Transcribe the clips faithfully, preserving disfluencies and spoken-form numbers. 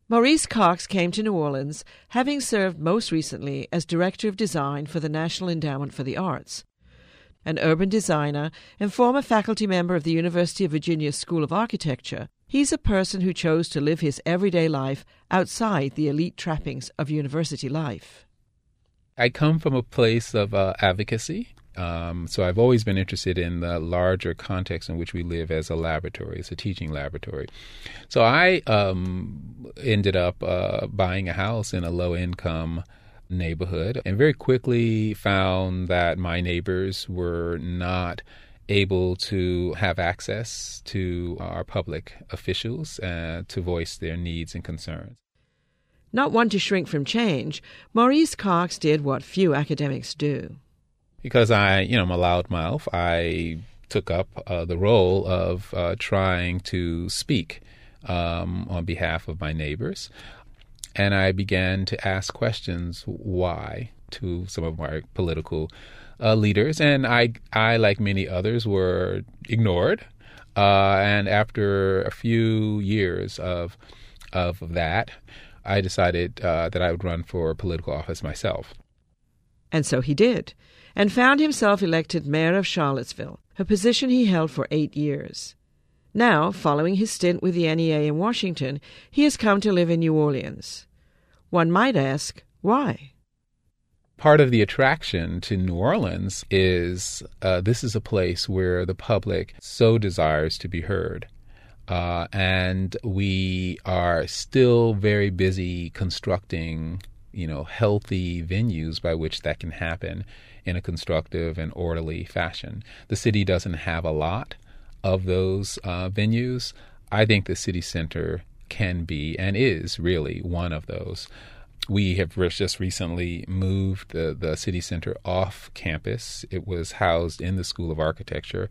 Maurice Cox came to New Orleans, having served most recently as Director of Design for the National Endowment for the Arts. An urban designer and former faculty member of the University of Virginia School of Architecture, he's a person who chose to live his everyday life outside the elite trappings of university life. I come from a place of uh, advocacy. Um, so I've always been interested in the larger context in which we live as a laboratory, as a teaching laboratory. So I um, ended up uh, buying a house in a low-income neighborhood and very quickly found that my neighbors were not able to have access to our public officials uh, to voice their needs and concerns. Not one to shrink from change, Maurice Cox did what few academics do. Because I, you know, I'm a loudmouth, I took up uh, the role of uh, trying to speak um, on behalf of my neighbors. And I began to ask questions why to some of my political uh, leaders. And I, I, like many others, were ignored. Uh, and after a few years of of that, I decided uh, that I would run for political office myself. And so he did, and found himself elected mayor of Charlottesville, a position he held for eight years. Now, following his stint with the N E A in Washington, he has come to live in New Orleans. One might ask, why? Part of the attraction to New Orleans is uh, this is a place where the public so desires to be heard. Uh, and we are still very busy constructing you know, healthy venues by which that can happen in a constructive and orderly fashion. The city doesn't have a lot of those uh, venues. I think the city center can be and is really one of those. We have just recently moved the, the city center off campus. It was housed in the School of Architecture.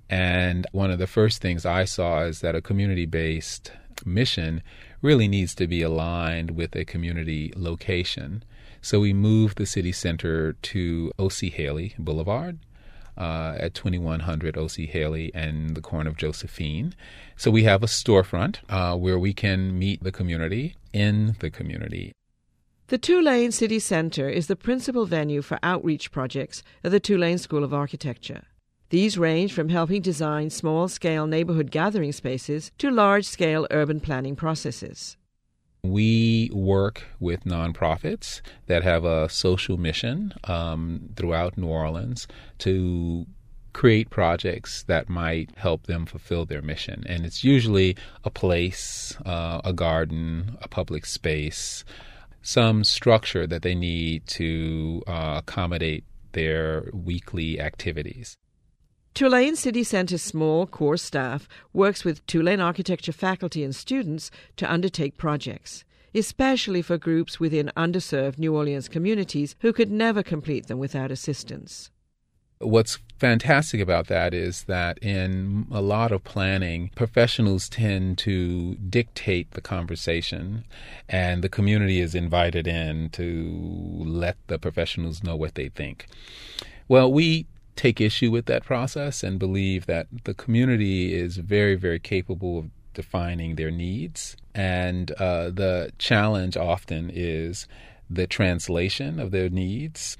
And one of the first things I saw is that a community-based mission really needs to be aligned with a community location. So we moved the city center to O C Haley Boulevard uh, at twenty-one hundred O C Haley and the corner of Josephine. So we have a storefront uh, where we can meet the community in the community. The Tulane City Center is the principal venue for outreach projects at the Tulane School of Architecture. These range from helping design small-scale neighborhood gathering spaces to large-scale urban planning processes. We work with nonprofits that have a social mission um, throughout New Orleans to create projects that might help them fulfill their mission. And it's usually a place, uh, a garden, a public space, some structure that they need to uh, accommodate their weekly activities. Tulane City Center's small core staff works with Tulane architecture faculty and students to undertake projects, especially for groups within underserved New Orleans communities who could never complete them without assistance. What's fantastic about that is that in a lot of planning, professionals tend to dictate the conversation, and the community is invited in to let the professionals know what they think. Well, we take issue with that process and believe that the community is very, very capable of defining their needs. And uh, the challenge often is the translation of their needs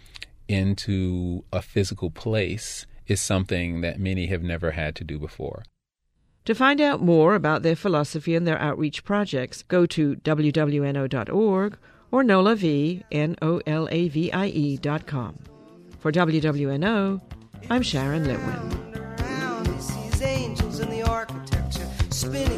into a physical place is something that many have never had to do before. To find out more about their philosophy and their outreach projects, go to w w n o dot org or nolavie, N O L A V I E dot com. For W W N O, I'm Sharon Litwin. Around, he sees angels in the architecture spinning